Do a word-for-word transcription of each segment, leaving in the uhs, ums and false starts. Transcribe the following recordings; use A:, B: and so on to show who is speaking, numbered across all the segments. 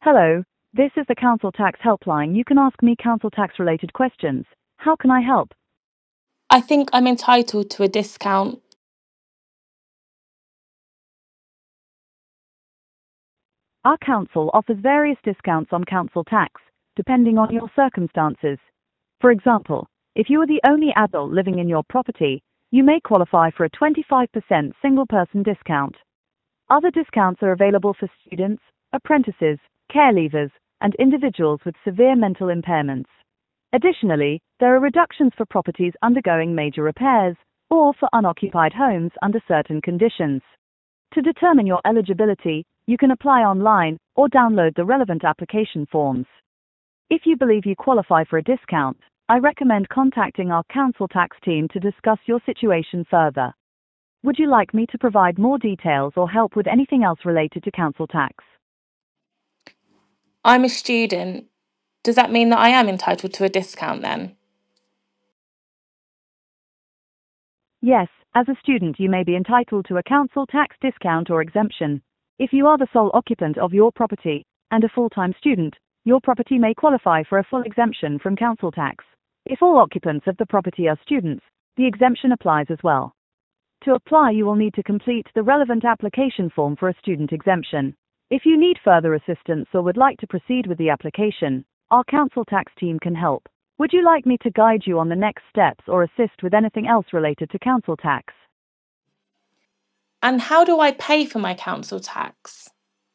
A: Hello, this is the Council Tax Helpline. You can ask me council tax related questions. How can I help?
B: I think I'm entitled to a discount.
A: Our council offers various discounts on council tax, depending on your circumstances. For example, if you are the only adult living in your property, you may qualify for a twenty-five percent single-person discount. Other discounts are available for students, apprentices, care leavers, and individuals with severe mental impairments. Additionally, there are reductions for properties undergoing major repairs or for unoccupied homes under certain conditions. To determine your eligibility, you can apply online or download the relevant application forms. If you believe you qualify for a discount, I recommend contacting our council tax team to discuss your situation further. Would you like me to provide more details or help with anything else related to council tax?
B: I'm a student. Does that mean that I am entitled to a discount then?
A: Yes, as a student you may be entitled to a council tax discount or exemption. If you are the sole occupant of your property and a full-time student, your property may qualify for a full exemption from council tax. If all occupants of the property are students, the exemption applies as well. To apply, you will need to complete the relevant application form for a student exemption. If you need further assistance or would like to proceed with the application, our council tax team can help. Would you like me to guide you on the next steps or assist with anything else related to council tax?
B: And how do I pay for my council tax?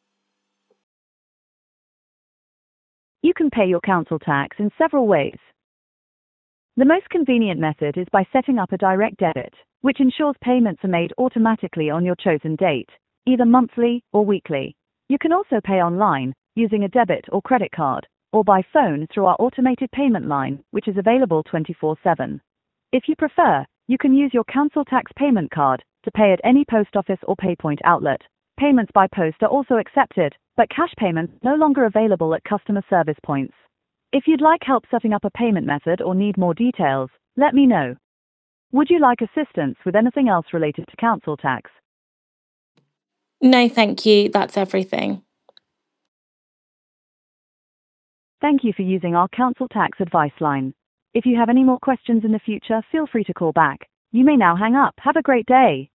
A: You can pay your council tax in several ways. The most convenient method is by setting up a direct debit, which ensures payments are made automatically on your chosen date, either monthly or weekly. You can also pay online, using a debit or credit card, or by phone through our automated payment line, which is available twenty-four seven. If you prefer, you can use your council tax payment card to pay at any post office or PayPoint outlet. Payments by post are also accepted, but cash payments no longer available at customer service points. If you'd like help setting up a payment method or need more details, let me know. Would you like assistance with anything else related to council tax?
B: No, thank you. That's everything.
A: Thank you for using our council tax advice line. If you have any more questions in the future, feel free to call back. You may now hang up. Have a great day.